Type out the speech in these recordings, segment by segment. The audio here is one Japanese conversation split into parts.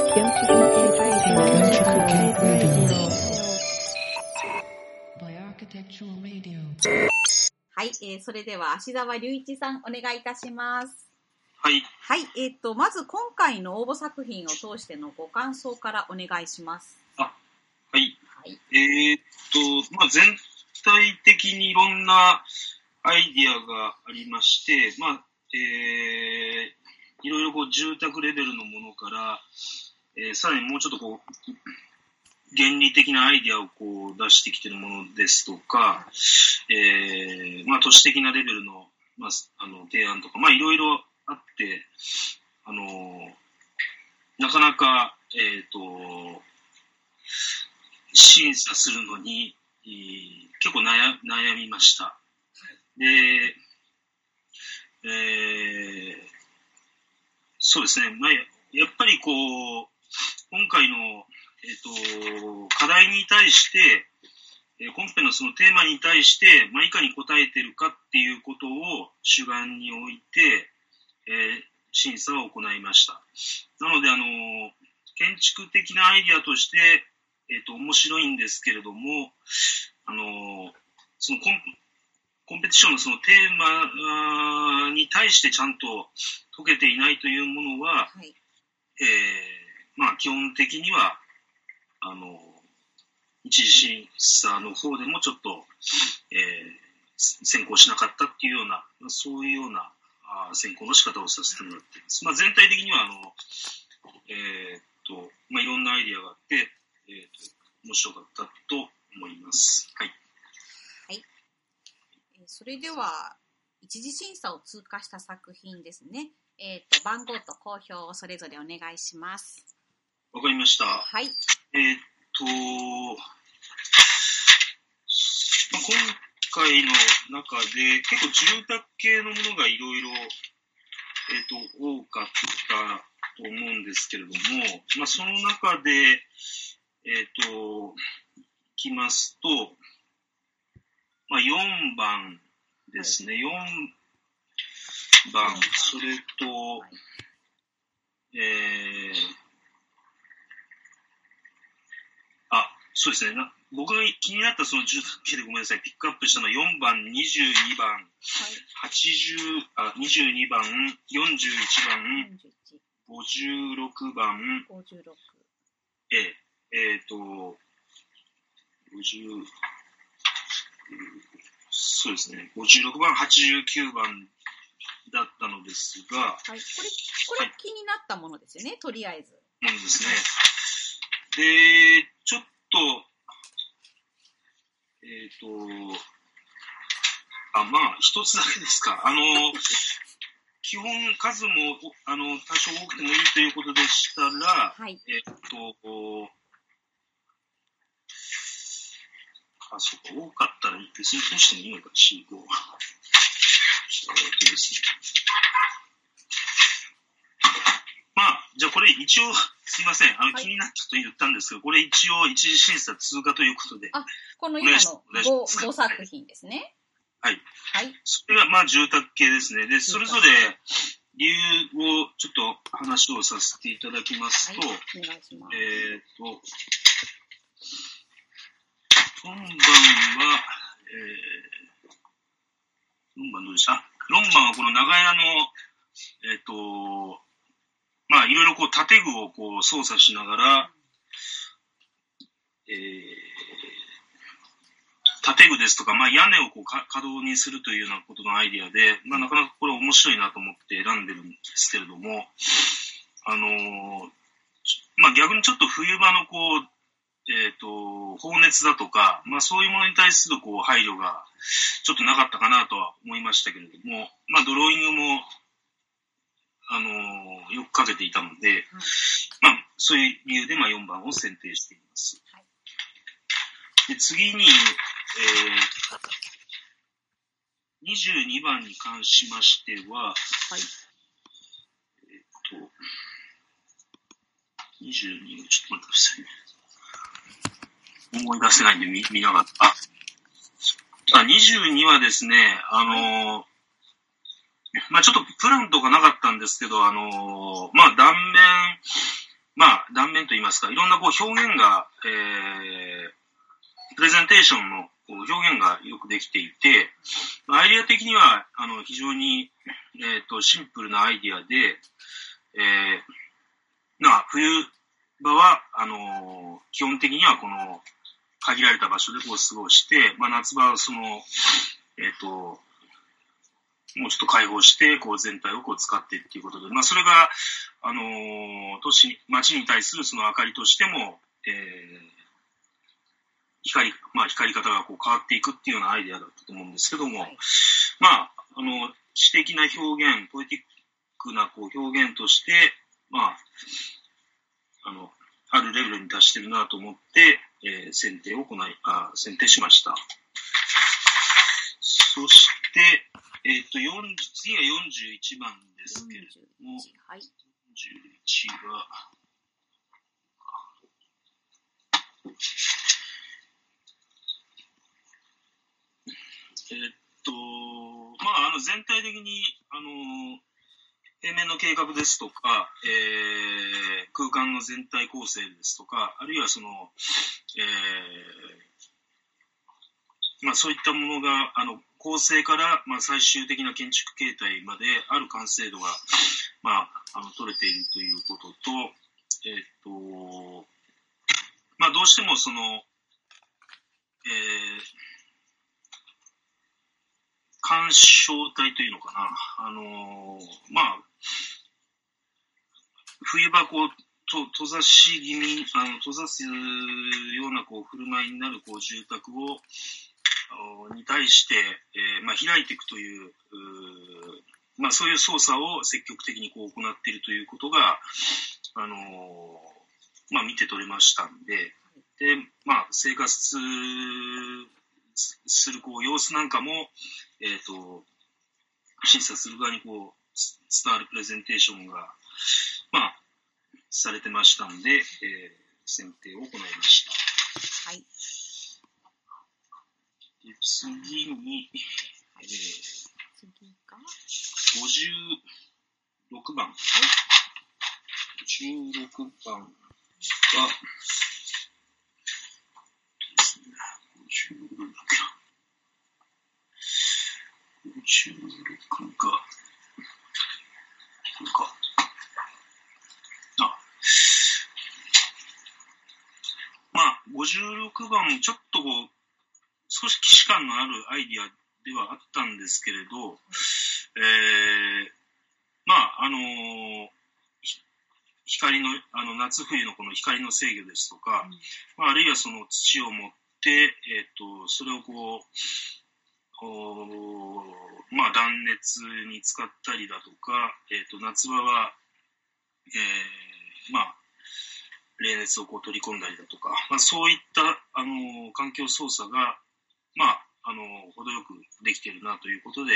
はい、それでは芦澤隆一さんお願いいたします。 はい。 はい、まず今回の応募作品を通してのご感想からお願いします。 はい。はい、全体的にいろんなアイディアがありまして、いろいろこう住宅レベルのものから、さらにもうちょっとこう原理的なアイディアをこう出してきているものですとか、都市的なレベルの、提案とか、いろいろあって、なかなか、審査するのに、結構悩みました。で、そうですね、やっぱりこう、今回の、課題に対して、コンペのそのテーマに対して、いかに答えているかっていうことを主眼に置いて、審査を行いました。なので、建築的なアイディアとして、面白いんですけれども、そのコンペティションのそのテーマに対してちゃんと解けていないというものは、はい、基本的には、一次審査の方でもちょっと、選考しなかったっていうような、そういうような選考の仕方をさせてもらっています。全体的にはいろんなアイディアがあって、面白かったと思います。はい。 はい。それでは、一次審査を通過した作品ですね。番号と公表をそれぞれお願いします。 わかりました。 はい。 今回の中で結構住宅系のものがいろいろ多かったと思うんですけれども、その中でいきますと、4番ですね。4番、それと、そうですね。僕が気になったその住宅系でごめんなさい、ピックアップしたのは4番、22番、22番、41番、56番、そうですね、56番、89番だったのですが、 はい、これ気になったものですよね、とりあえず。 ものですね。で、ちょっと、一つだけですか。基本数も、多少多くてもいいということでしたら、 はい、 そうか、多かったら別に通してもいいのか、4、5。ですね。じゃあこれ一応、すいません。気になったと言ったんですが、これ一応一次審査通過ということで。 この今の 5作品ですね。 はい。 はい。 それが住宅系ですね。で、それぞれ理由をちょっと話をさせていただきますと、 はい、お願いします。 4番は、4番どうでした？ 4 番はこの長屋の、いろいろこう建具をこう操作しながら、建具ですとか、屋根をこう稼働にするというようなことのアイディアで、なかなかこれ面白いなと思って選んでるんですけれども、逆にちょっと冬場のこう、放熱だとか、そういうものに対するこう配慮がちょっとなかったかなとは思いましたけれども、ドローイングもよくかけていたので、そういう理由で4番を選定しています。はい、で次に、22番に関しましては、はい、22、ちょっと待ってくださいね。思い出せないんで見なかった。22はですね、ちょっとプランとかなかったんですけど、断といいますか、いろんなこう表現が、プレゼンテーションのこう表現がよくできていて、アイディア的には非常に、シンプルなアイディアで、冬場は基本的にはこの限られた場所でこう過ごして、夏場はその、もうちょっと開放して、こう全体をこう使ってっていうことで、それが、街に対するその明かりとしても、光り方がこう変わっていくっていうようなアイデアだったと思うんですけども、詩的な表現、ポエティックなこう表現として、あるレベルに達してるなと思って、選定しました。そして、次が41番ですけれども、 はい、 41は、全体的に、平面の計画ですとか、空間の全体構成ですとか、あるいはその、そういったものが、構成から、最終的な建築形態まである完成度が、取れているということと、どうしてもその、干渉体というのかな。冬場こう、閉ざし気味、閉ざすようなこう振る舞いになるこう住宅に対して、開いていくという、そういう操作を積極的にこう行っているということが、見て取れましたんで、生活するこう様子なんかも、審査する側にこう伝わるプレゼンテーションが、されてましたんで、選定を行いました。 はい。 で次に、 次が 56番。はい。56番が、ですね、56が、これか。56番、ちょっとこう、少し既視感のあるアイディアではあったんですけれど、光の、夏冬のこの光の制御ですとか、あるいはその土を持って、それをこう、断熱に使ったりだとか、夏場は、冷熱をこう取り込んだりだとか、そういった環境操作が、程よくできているなということで、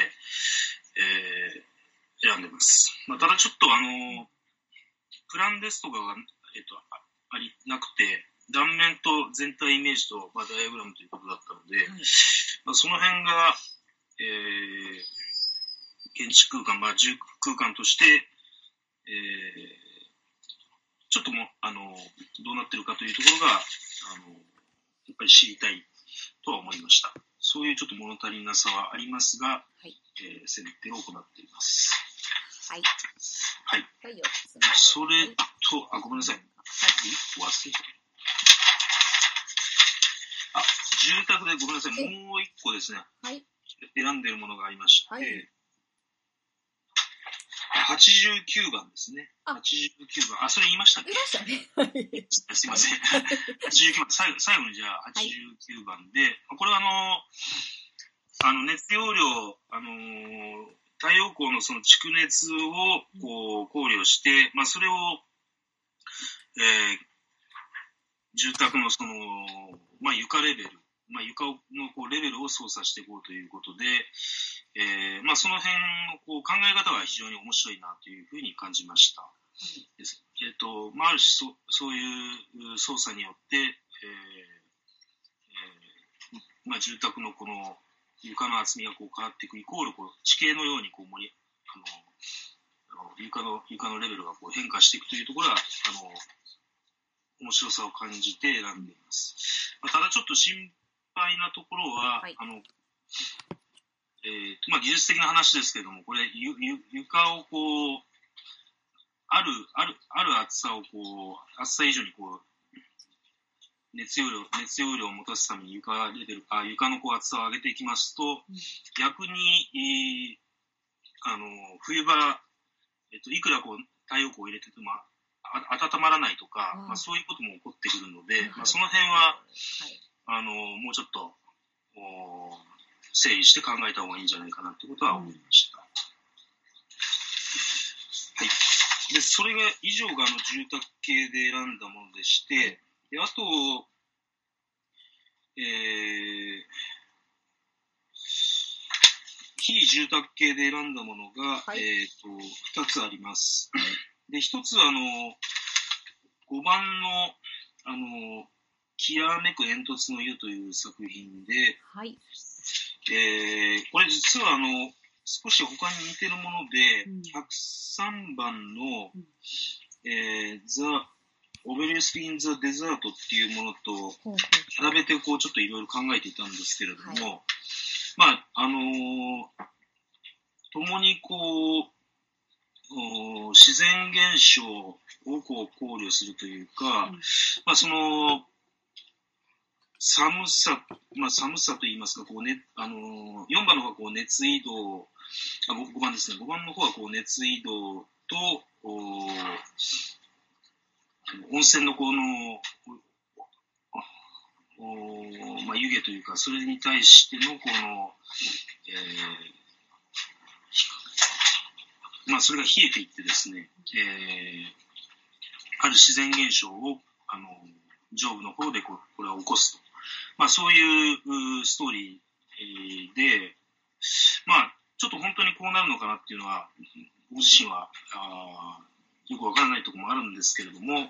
選んでます。ただちょっとプランですとかが、なくて、断面と全体イメージと、ダイアグラムということだったので、その辺が、建築空間、住空間として、ちょっともどうなってるかというところがやっぱり知りたいとは思いました。そういうちょっと物足りなさはありますが、選定を行っています。 はい。 はい。 4つそれと、ごめんなさい。忘れた。住宅でごめんなさい。もう一個ですね。 はい。 選んでいるものがありまして、 はい、 89番ですね。89番。それ言いましたっけ？ 言いましたね。 すいません。89番。最後にじゃあ89番で、これは熱容量、太陽光のその蓄熱をこう考慮して、それを、住宅のその、床レベル、床のこうレベルを操作していこうということで、その辺のこう考え方が非常に面白いなというふうに感じました。ある種そういう操作によって、住宅のこの床の厚みがこう変わっていくイコールこう地形のようにこう床のレベルがこう変化していくというところが面白さを感じて選んでいます。ただちょっと心配なところは、 はい、 技術的な話ですけれども、これ床をこうある厚さをこう厚さ以上にこう熱容量を持たすために床のこう厚さを上げていきますと、逆に、冬場、いくらこう太陽光を入れてても温まらないとか、そういうことも起こってくるので、その辺は、もうちょっと整理して考えた方がいいんじゃないかなということは思いました。はい。で、それが以上が住宅系で選んだものでして、であと、非住宅系で選んだものが、2つあります。で、1つは5番のきらめく煙突の湯という作品で、 はい、 これ実は少し他に似てるもので、103番の、The Obelisk in the Desert っていうものと比べてこうちょっといろいろ考えていたんですけれども、共にこう自然現象をこう考慮するというか、その寒さといいますか、こうね、4番の方はこう熱移動、5番ですね、5番の方はこう熱移動と温泉のこの湯気というか、それに対してのこの、それが冷えていってですね、ある自然現象を上部の方でこれを起こすと、そういうストーリーで、ちょっと本当にこうなるのかなっていうのは僕自身はよくわからないところもあるんですけれども、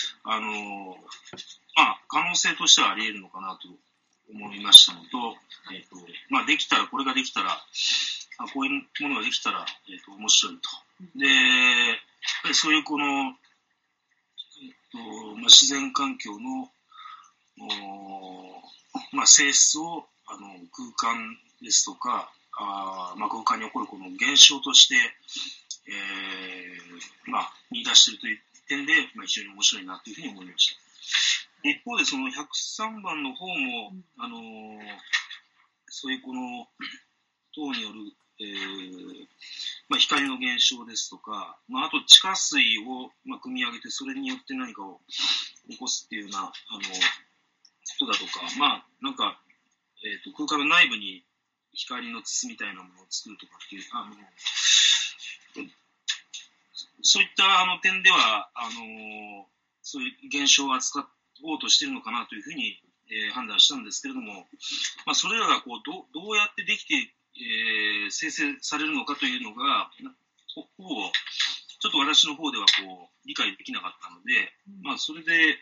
可能性としてはあり得るのかなと思いましたのと、できたらこれができたらこういうものができたら、面白いと。で、やっぱりそういうこの、自然環境の性質を空間ですとか空間に起こるこの現象として、見出しているという点で、非常に面白いなというふうに思いました。一方でその103番の方も、そういうこの等による、光の現象ですとか、あと地下水を、汲み上げてそれによって何かを起こすっていうようなことだとか、空間の内部に光の筒みたいなものを作るとかっていうそういった点ではそういう現象を扱おうとしているのかなというふうに、判断したんですけれども、それらがこうどうやってできて生成されるのかというのがちょっと私の方ではこう理解できなかったので、それで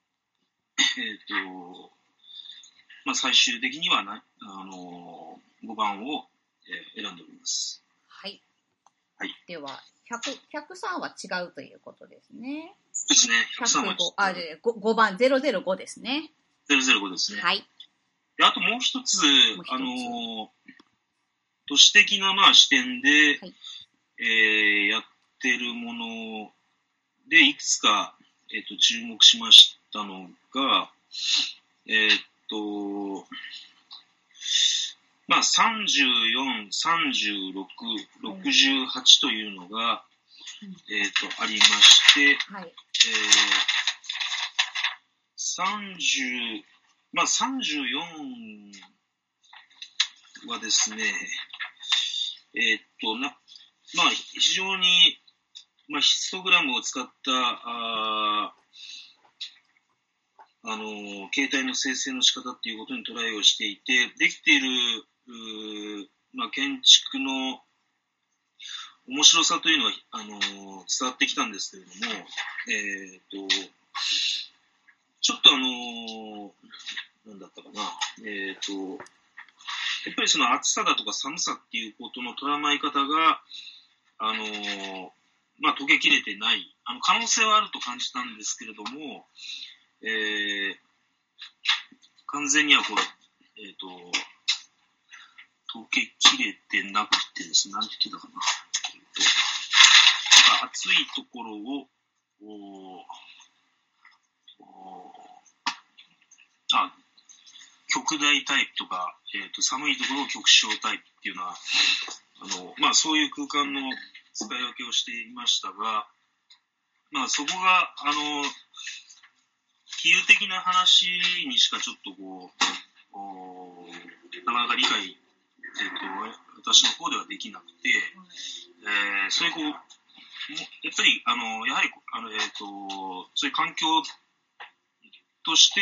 最終的には5番を、選んでおります。 はい。 はい。 では103は違うということですね。 ですね。103は 5番005ですね。 005ですね。 はい。 であともう一つ都市的な視点で、はい、やってるものでいくつか、注目しましたのが、34、36、68というのが、ありまして、はい、34はですね、非常に、ヒストグラムを使った形態の生成の仕方っていうことにトライをしていて、できている建築の面白さというのは伝わってきたんですけれども、ちょっとなんだったかな、やっぱりその暑さだとか寒さっていうことの捉まえ方が解けきれてない可能性はあると感じたんですけれども、 完全にはこう、溶けきれてなくてですね、なんて言ってたかな。暑いところを、極大タイプとか、寒いところを極小タイプっていうのは、そういう空間の使い分けをしていましたが、そこが、比喩的な話にしかちょっとなかなか理解、私の方ではできなくて、そういうやっぱり、そういう環境として、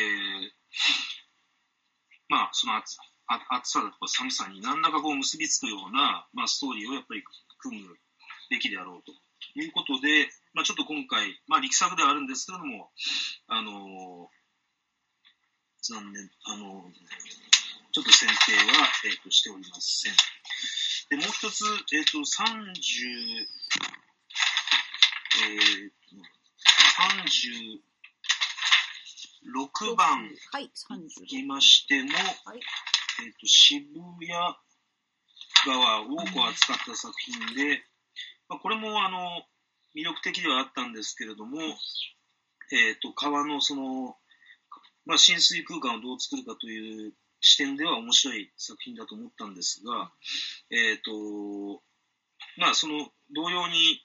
その暑さだとか寒さに何らか結びつくような、ストーリーをやっぱり組むべきであろうということで、ちょっと今回、力作ではあるんですけれども、残念、ちょっと選定は、しておりません。で、もう一つ、36番につきましても、渋谷川を扱った作品で、これも魅力的ではあったんですけれども、川のその、浸水空間をどう作るかという視点では面白い作品だと思ったんですが、その同様に、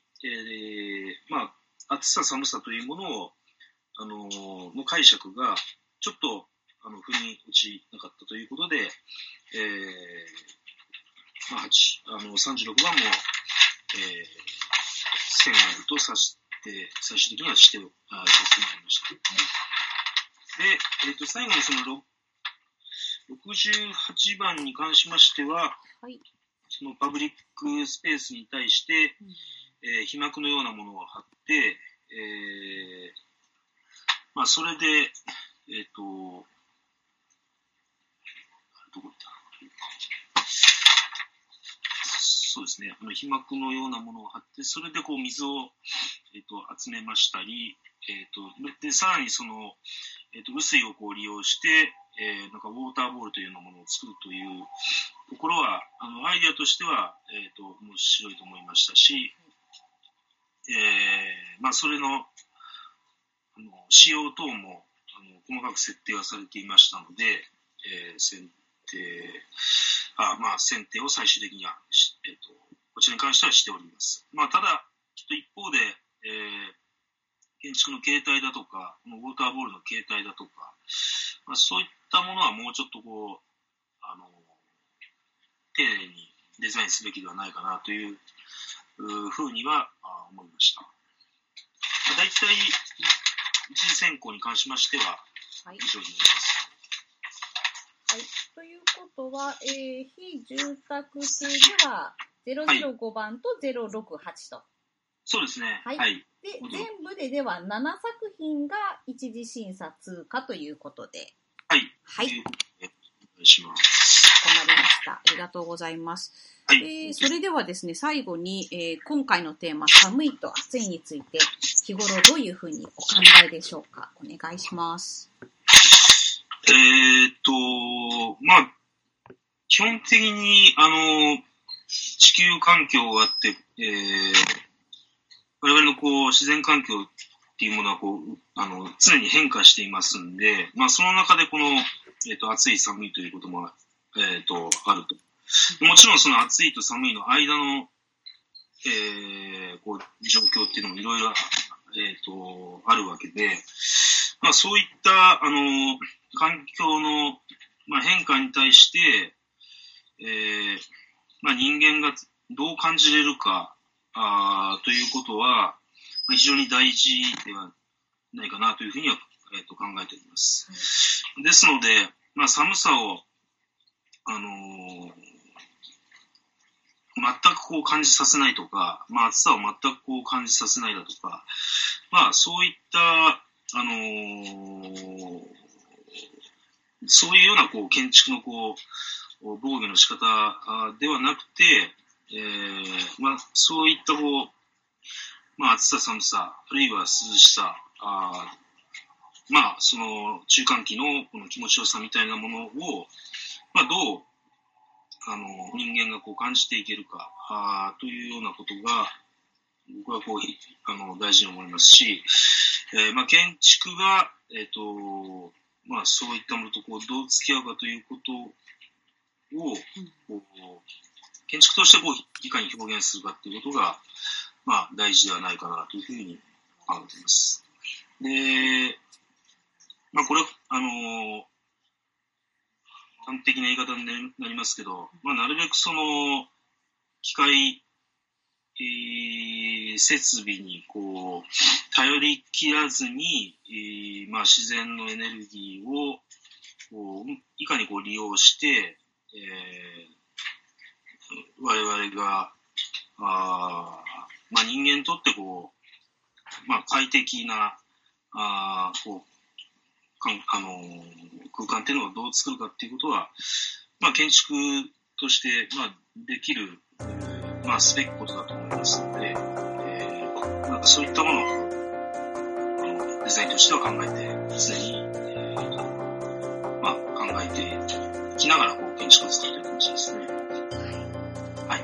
暑さ寒さというものをの解釈がちょっと腑に落ちなかったということで、36番も、線あるとさして、最終的にはしてさせてもらいました。で、最後にその68番に関しましては、そのパブリックスペースに対して、被膜のようなものを貼って、それで、どこ行ったそうですね、被膜のようなものを貼って、それで水を、集めましたり、でさらにその、雨水を利用して、なんかウォーターボールというようなものを作るというところは、アイデアとしては、面白いと思いましたし、それの、仕様等も細かく設定はされていましたので、選定を最終的には、こちらに関してはしております。ただ、ちょっと一方で、建築の形態だとか、ウォーターボールの形態だとか、そういったものはもうちょっと丁寧にデザインすべきではないかなというふうには思いました。大体、一次選考に関しましては、以上になります。 ということは、非住宅系では005番と068と。 そうですね。 で、全部では7作品が一次審査通過ということで。 お願いします。 わかりました。ありがとうございます。それではですね、最後に、今回のテーマ、寒いと暑いについて、日頃どういうふうにお考えでしょうか。お願いします。 基本的に、地球環境があって、我々の自然環境っていうものは常に変化していますんで、その中で暑い寒いということも、あると。もちろんその暑いと寒いの間の、状況っていうのもいろいろ、あるわけで、そういった、環境の、変化に対して、人間がどう感じれるか、ということは、非常に大事ではないかなというふうには、考えております。ですので、寒さを、全く感じさせないとか、暑さを全く感じさせないだとか、そういった、そういうような建築の防御の仕方ではなくて、そういった暑さ寒さ、あるいは涼しさその中間期のこの気持ちよさみたいなものを、どう人間がこう感じていけるかというようなことが僕はこう大事に思いますし、建築が、そういったものとこうどう付き合うかということを、建築としてこういかに表現するかということが、大事ではないかなというふうに考えています。で、これは端的な言い方になりますけど、なるべくその機械設備にこう頼り切らずに、自然のエネルギーをこういかにこう利用して、我々が人間にとってこう、快適なこう空間っていうのをどう作るかっていうことは、建築として、できる、すべきことだと思いますので、そういったものをデザインとしては考えて、常に、考えていきながらこう建築を作っている感じですね。はい。